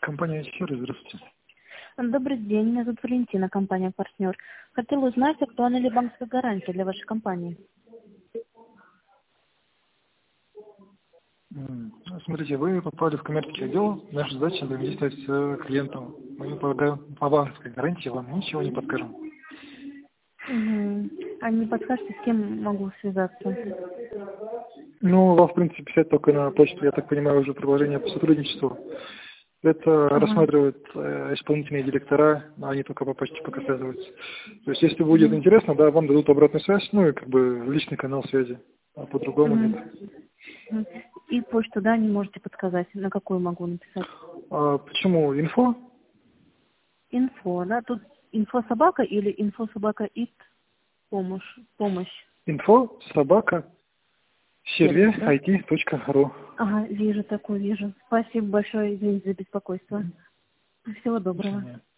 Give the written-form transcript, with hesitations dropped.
Компания «Сервис», здравствуйте. Добрый день, меня зовут Валентина, компания «Партнер». Хотела узнать, актуальна ли банковская гарантия для вашей компании? Смотрите, вы попали в коммерческий отдел. Наша задача взаимодействовать с клиентом. Мы по банковской гарантии вам ничего не подскажем. А не подскажете, с кем могу связаться? Ну, вам, в принципе, писать только на почту, я так понимаю, уже предложение по сотрудничеству. Это рассматривают исполнительные директора, но они только по почте пока связываются. То есть, если будет интересно, да, вам дадут обратную связь, ну и как бы личный канал связи, а по-другому нет. И почту, да, не можете подсказать, на какую могу написать? Почему? Инфо? Инфо, да, тут инфо-собака или инфо-собака-ит помощь? Инфо собака Сервис, да? serve.it.ru. Ага, вижу такую, вижу. Спасибо большое, извините за беспокойство. Всего доброго.